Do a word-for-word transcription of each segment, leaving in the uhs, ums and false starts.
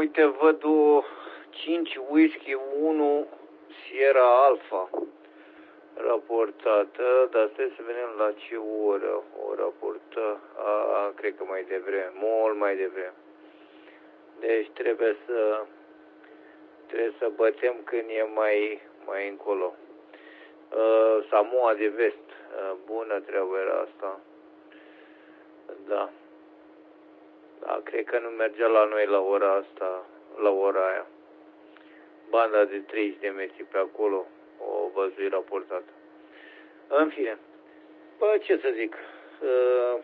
uite, văd o cinci whisky unu Sierra Alpha raportată, dar trebuie să vedem la ce oră o raportă. A, cred că mai devreme, mult mai devreme. Deci trebuie să trebuie să bătem când e mai, mai încolo. Uh, Samoa de Vest, uh, bună treabă era asta. Da. Da, cred că nu mergea la noi la ora asta, la ora aia. Banda de treizeci de metri pe acolo o văzui raportată. În fine, bă, ce să zic, uh,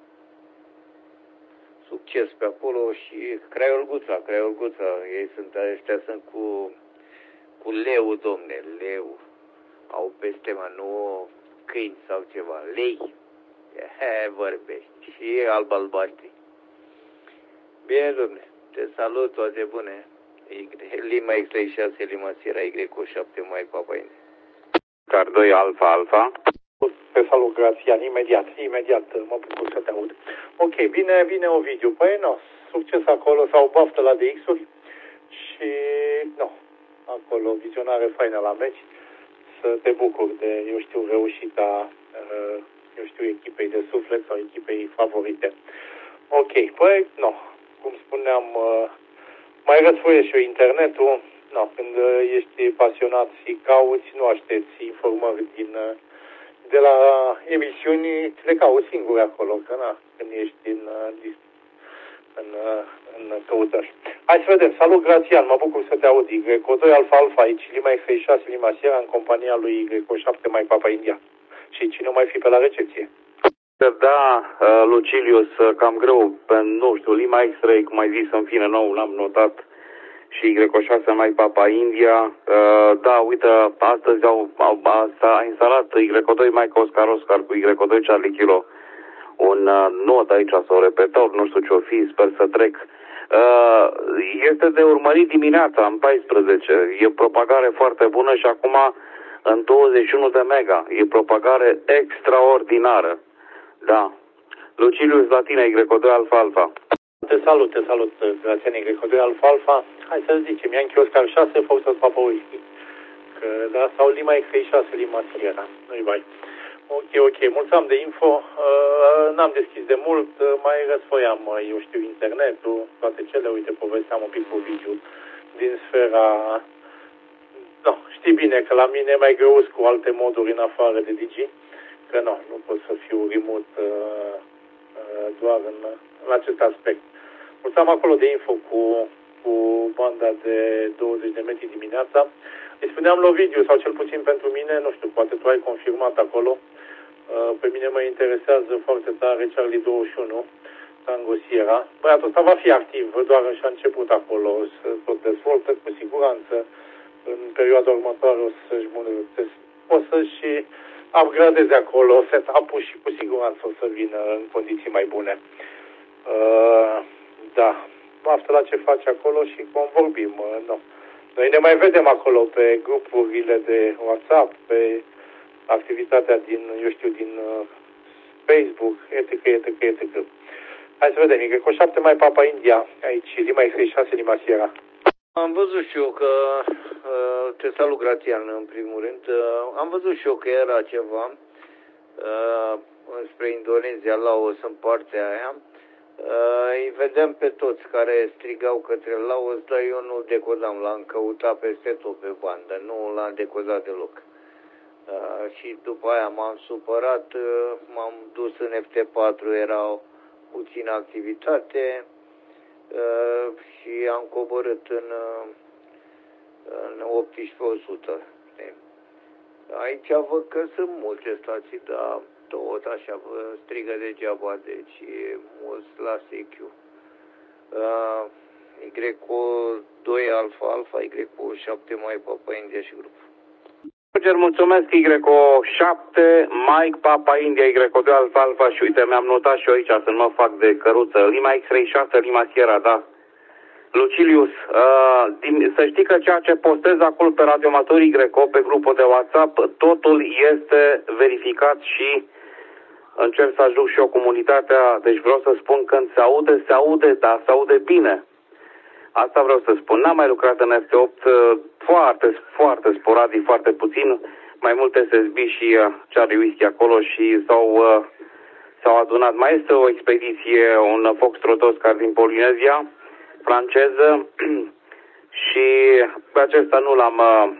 succes pe acolo și Craiul Guța, Craiul Guța, ei sunt, ăștia sunt cu, cu leu, domne, leu, au peste, mă, nu câini sau ceva, lei, he, vorbești, și alb-albaștri. Bine, domne, te salut, toate bune. Lima X trei șase, Lima Sierra, Y șapte, Mike Papa India. Car doi Alfa Alfa. Te salut, Grațian, imediat, imediat, mă bucur să te aud. Ok, bine, bine, Ovidiu, păi nu, succes acolo, sau baftă la D X-uri și, nu, acolo, vizionare faină la meci, să te bucuri de, eu știu, reușita, eu știu, echipei de suflet sau echipei favorite. Ok, păi, nu, cum spuneam, mai răsfoie și eu internetul, no, când ești pasionat și cauți, nu aștepți informări din, de la emisiuni, le cauți singur acolo, că na, când ești în, în, în căutări. Hai să vedem, salut Grațian, mă bucur să te aud, Y doi Alfa Alfa aici, Lima X trei șase, Lima Sierra, în compania lui Y șapte, Mike Papa India. Și cine mai fi pe la recepție? Da, Lucilius, cam greu, pe, nu știu, Lima X trei, cum ai zis, în fine, nou, l-am notat, și Y șase, Mike Papa India. Da, uite, astăzi au, au, s-a instalat Y doi Mike Oscar Oscar cu Y doi Charlie Kilo, un not aici sau repetor, nu știu ce-o fi, sper să trec. Este de urmărit dimineața, în paisprezece, e propagare foarte bună și acum în douăzeci și unu de mega, e propagare extraordinară. Da. Lucilius la tine, Y doi Alfa Alfa. Te salut, te salut, Grațian, Y doi Alfa Alfa. Hai să zicem, Yankee Oscar șase, Foxtrot Papa Whisky. Că, da, sau Lima X trei șase, Lima Sierra. Nu-i bai. Ok, ok, mulțumim de info. Uh, n-am deschis de mult, uh, mai răsfoiam, uh, eu știu, internetul, toate cele, uite, povesteam un pic cu video din sfera... No, știi bine că la mine mai greu cu alte moduri în afară de Digi, că nu, nu pot să fiu remote uh, uh, doar în, în acest aspect. Mulțumim acolo de info cu, cu banda de douăzeci de metri dimineața. Îi spuneam la video, sau cel puțin pentru mine, nu știu, poate tu ai confirmat acolo, uh, pe mine mă interesează foarte tare Charlie douăzeci și unu, Tango Sierra. Băiatul ăsta va fi activ, doar și-a început acolo, să tot dezvoltă, cu siguranță. În perioada următoare o să-și îmbunătățească, o să-și upgradeze acolo setup-ul și cu siguranță o să vină în condiții mai bune. Uh, da, baftă la ce face acolo și vom vorbim. Uh, no. Noi ne mai vedem acolo pe grupurile de WhatsApp, pe activitatea din, eu știu, din uh, Facebook, etc, etc, et cetera. Hai să vedem, Y șapte mai Papa India, aici Lima X trei șase, Lima Sierra. Am văzut și eu că, uh, te salut Grațian în primul rând, uh, am văzut și eu că era ceva uh, spre Indonezia, Laos, în partea aia. Uh, îi vedem pe toți care strigau către Laos, dar eu nu decodam, l-am căutat peste tot pe bandă, nu l-am decodat deloc. Uh, și după aia m-am supărat, uh, m-am dus în F T patru, era puțină activitate. Uh, și am coborât în, uh, în optsprezece o sută. Aici văd că sunt multe stații, dar tot așa vă strigă degeaba, deci e mult la S Q. Uh, Y doi Alfa Alfa, Y șapte mai Papa India și grup. Roger, mulțumesc, Y șapte, Mike Papa India, Y doi Alfa Alfa și uite, mi-am notat și eu aici să nu mă fac de căruță. Lima X trei șase, Lima Sierra, da. Lucilius, uh, din, să știi că ceea ce postez acolo pe radioamator Y, pe grupul de WhatsApp, totul este verificat și încerc să ajung și eu comunitatea, deci vreau să spun când se aude, se aude, dar se aude bine. Asta vreau să spun. N-am mai lucrat în F T opt foarte, foarte sporadic, foarte puțin. Mai multe S S B și Charlie Whiskey acolo și s-au, s-au adunat. Mai este o expediție, un Foxtrot Oscar din Polinezia franceză și pe acesta nu l-am,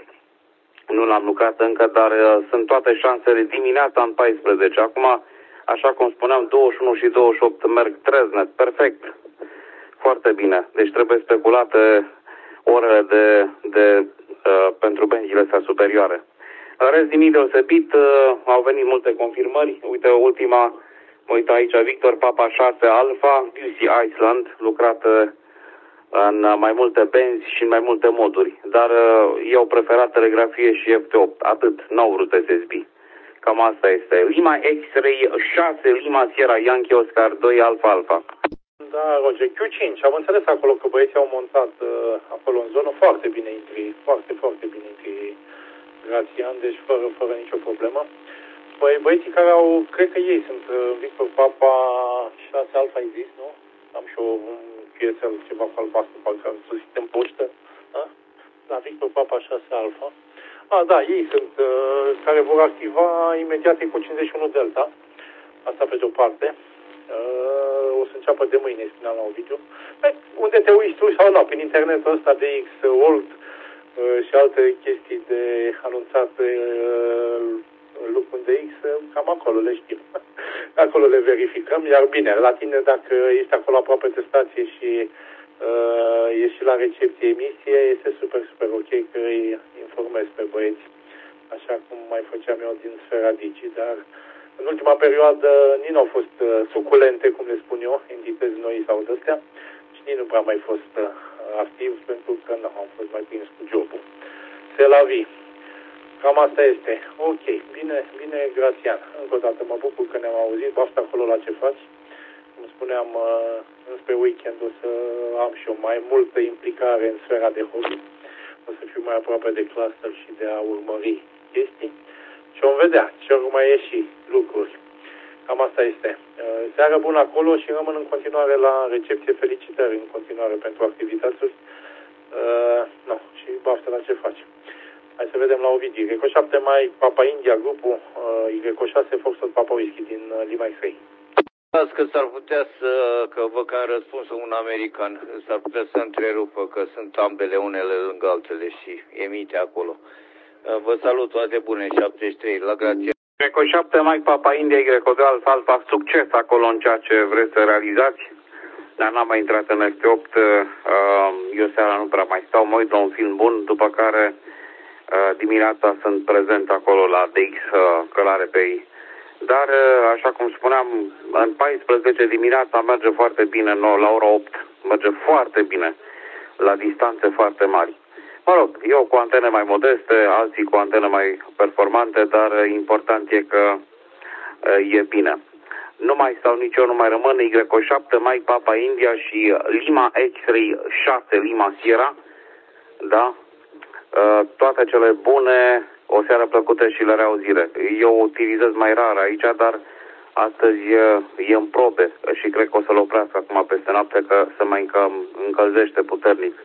nu l-am lucrat încă, dar sunt toate șansele dimineața în paisprezece. Acum, așa cum spuneam, douăzeci și unu și douăzeci și opt merg treznet, perfect. Foarte bine. Deci trebuie speculate orele de, de, uh, pentru benzile astea superioare. În rest, nimic deosebit, uh, au venit multe confirmări. Uite, ultima, mă uit aici, Victor Papa șase Alpha, Beauty Iceland, lucrat uh, în mai multe benzi și în mai multe moduri. Dar uh, eu preferat telegrafie și F T opt, atât, n-au vrut S S B. Cam asta este. Lima X-Ray șase, Lima Sierra Yankee Oscar doi Alpha Alpha. Da, Roger, Q cinci, am înțeles acolo că băieții au montat uh, acolo în zonă foarte bine intri, foarte, foarte bine intri Grațian, deci fără, fără nicio problemă. Păi băieții care au, cred că ei sunt uh, Victor Papa șase Alpha exist, nu? Am și o, un piețel, ceva cu albastru, parcă am sosit în poștă, da? Da, Victor Papa șase Alpha. Ah, da, ei sunt, uh, care vor activa imediat cu cincizeci și unu Delta, asta pe de-o parte. Uh, o să înceapă de mâine, spuneam la un video. Pe unde te uiți tu sau nu, prin internetul ăsta de X-World uh, și alte chestii de anunțat uh, lucruri de X, uh, cam acolo le știm. Acolo le verificăm, iar bine, la tine dacă ești acolo aproape de stație și uh, ești și la recepție emisie, este super, super ok că îi informezi pe băieți, așa cum mai făceam eu din Sfera Digi, dar în ultima perioadă nici nu au fost uh, suculente, cum le spun eu, entități noi sau de-astea, și nici nu prea mai fost uh, activ, pentru că nu am fost mai prins cu jobul. Se la vi. Cam asta este. Ok, bine, bine, Grațian. Încă o dată mă bucur că ne-am auzit, baftă acolo la ce faci. Cum spuneam, uh, înspre weekend o să am și eu mai multă implicare în sfera de hobby. O să fiu mai aproape de cluster și de a urmări chestii. Și vom vedea ce urmă mai ieși lucruri. Cam asta este. Seară bună acolo și rămân în continuare la recepție. Felicitări în continuare pentru activități. Uh, no, și baftă la ce faci. Hai să vedem la Ovidii. Greco șapte mai Papa India, grupul uh, Greco șase Foxtrot Papa Whisky din uh, Lima X-Ray. Că s-ar putea să, că văd că am răspuns un american, s-ar putea să întrerupă, că sunt ambele unele lângă altele și emite acolo. Vă salut, toate bune, șaptezeci și trei, la grație. Greco șapte Mike Papa India, Greco doi Alpha Alpha, succes acolo în ceea ce vreți să realizați. Dar n-am mai intrat în F T opt, eu seara nu prea mai stau, mă uit la un film bun, după care dimineața sunt prezent acolo la D X Călare pe ei. Dar, așa cum spuneam, în paisprezece dimineața merge foarte bine, la ora opt, merge foarte bine, la distanțe foarte mari. Mă rog, eu cu antene mai modeste, alții cu antene mai performante, dar important e că e bine. Nu mai stau nici eu, nu mai rămân, Y șapte, Mike Papa India și Lima X-Ray șase, Lima Sierra, da? Toate cele bune, o seară plăcută și la reauzire. Eu utilizez mai rar aici, dar astăzi e în probe și cred că o să-l oprească acum peste noapte, că se mai încă, încălzește puternic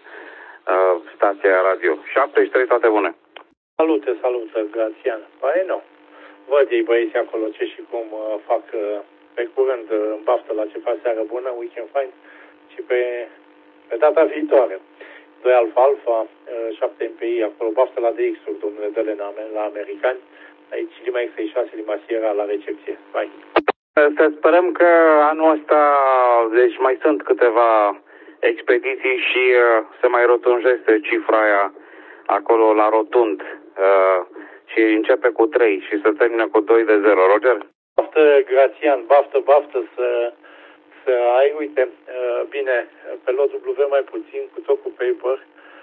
stația radio. șaptezeci și trei, toate bune. Salute, salute, Grațian. Păi nu. Văd ei băieți acolo ce și cum uh, fac uh, pe curând uh, în baftă la ce fac seară bună, weekend fine, și pe, pe data viitoare. doi Alpha Alpha, uh, șapte M P I, acolo baftă la D X-uri, domnule, dă-le la americani. Aici Lima X șase, Lima Sierra la recepție. Bye. Să sperăm că anul ăsta, deci mai sunt câteva expediții și uh, se mai rotunjește cifra aia acolo la rotund uh, și începe cu trei și se termină cu doi de zero. Roger? Baftă, Grațian, baftă, baftă să, să ai, uite, uh, bine, pe lot W mai puțin, cu tot cu paper,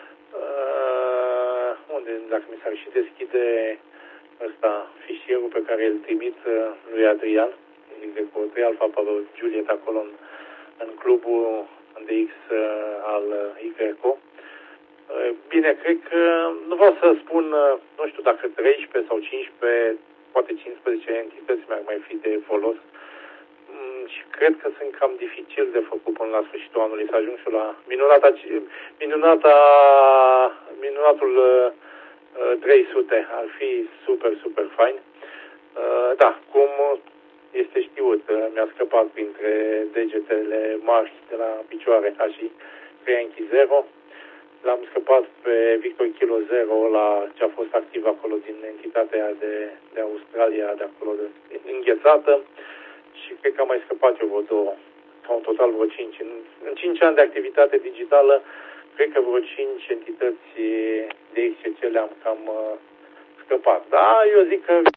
uh, unde, dacă mi s-ar și deschide ăsta, fișierul pe care îl trimit uh, lui Adrian, de cu trei Alpha pe Juliet acolo în, în clubul D X uh, al uh, Igreco. Uh, bine, cred că nu vreau să spun, uh, nu știu dacă treisprezece sau cincisprezece, poate cincisprezece entități mi-ar mai fi de folos. Mm, atunci cred că sunt cam dificil de făcut până la sfârșitul anului să ajung și la minunata, minunata, minunatul uh, trei sute. Ar fi super, super fain. Uh, da, cum este știut, uh, mi-a scăpat printre degetele mari de la picioare, ca și Trianchi Zero. L-am scăpat pe Victor Kilo Zero la ce a fost activ acolo din entitatea de, de Australia, de acolo de, înghețată. Și cred că am mai scăpat eu vreo două, ca un total vreo cinci. În, în cinci ani de activitate digitală, cred că vreo cinci entități de X C C le-am cam uh, scăpat. Da, eu zic că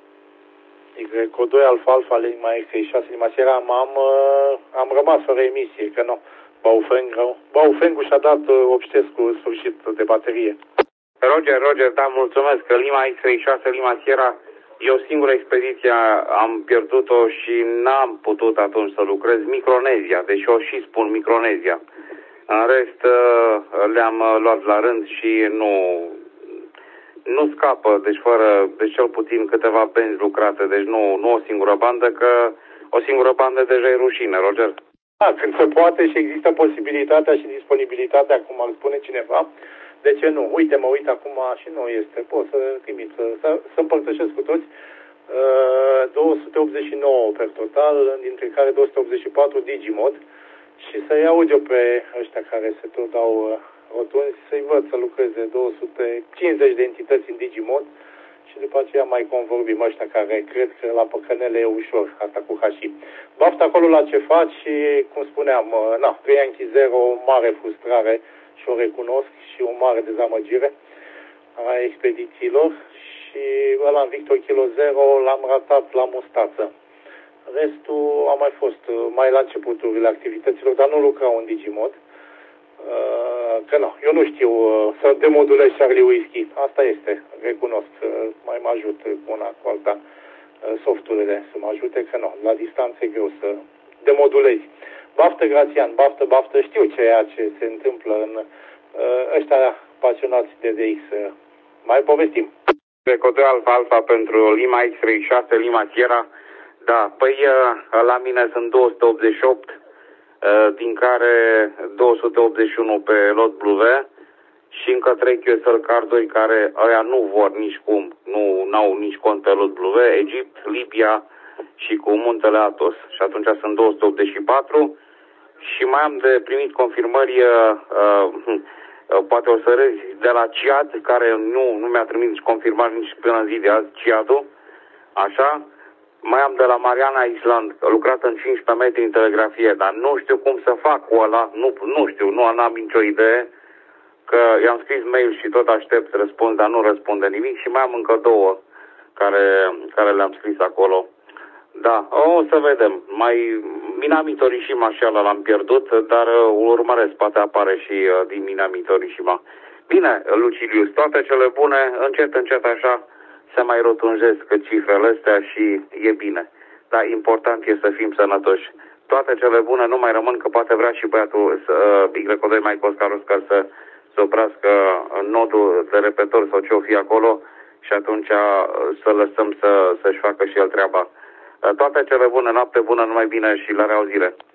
Y doi Alfa Alfa, Lima X șase, Lima Sierra, am, uh, am rămas fără emisie, că nu. Baufeng, Baufengu și-a dat uh, Obștescu sfârșit de baterie. Roger, Roger, da, mulțumesc. Lima X șase, Lima Sierra, eu singură expediție am pierdut-o și n-am putut atunci să lucrez. Micronezia, deci eu și spun Micronezia. În rest le-am luat la rând și nu, nu scapă, deci fără, deci cel puțin câteva benzi lucrate, deci nu, nu o singură bandă, că o singură bandă deja e rușine, Roger. Da, când se poate și există posibilitatea și disponibilitatea, cum ar spune cineva, de ce nu? Uite, mă uit acum și nu este. Pot să trimit, să, să, să împărtășesc cu toți. Uh, două sute optzeci și nouă per total, dintre care două sute optzeci și patru Digimod. Și să-i aud eu pe ăștia care se tot dau uh, rotunzi, să-i văd să lucreze două sute cincizeci de entități în Digimod. Și după aceea mai convorbim ăștia care cred că la păcănele e ușor, asta cu Hashi. Baftă acolo la ce faci și, cum spuneam, uh, na, Trianchi Zero, o mare frustrare și o recunosc și o mare dezamăgire a expedițiilor și ăla în Victor Kilo Zero l-am ratat la mustață. Restul a mai fost mai la începuturile activităților, dar nu lucrau în Digimod. Că nu, eu nu știu să demodulez Charlie Whisky. Asta este, recunosc, mai mă ajut cu una cu alta softurile să mă ajute, că nu, la distanță e greu să demodulezi. Baftă, Grațian, baftă, baftă, știu ceea ce se întâmplă în uh, ăștia pasionați de D X. Mai povestim. Recodul Alfa Alfa pentru Lima X șase, Lima Sierra. Da, păi la mine sunt două sute optzeci și opt, uh, din care două sute optzeci și unu pe lot W și încă trei Q S L Car doi care ăia nu vor nici cum, nu au nici cont pe lot W, Egipt, Libia și cu Muntele Athos. Și atunci sunt două sute optzeci și patru. Și mai am de primit confirmări, uh, uh, poate o să râzi, de la Ciad, care nu, nu mi-a trimis nici confirmări nici până în zi de azi, Ciadul, așa. Mai am de la Mariana Island, a lucrat în cincisprezece metri în telegrafie, dar nu știu cum să fac cu ăla, nu, nu știu, nu am nicio idee, că i-am scris mail și tot aștept răspuns, dar nu răspunde nimic și mai am încă două care, care le-am scris acolo. Da, o să vedem. Mai Minami Torishima și ala l-am pierdut, dar urmăresc, poate apare și uh, din Minami Torishima. Bine, Lucilius, toate cele bune, încet, încet așa, se mai rotunjesc cifrele astea și e bine. Dar important e să fim sănătoși. Toate cele bune, nu mai rămân, că poate vrea și băiatul uh, Y doi Mike Oscar Oscar să, să oprească nodul de repetor sau ce o fi acolo și atunci uh, să lăsăm să, să-și facă și el treaba. Toate cele bune, noapte bună, numai bine și la reauzire.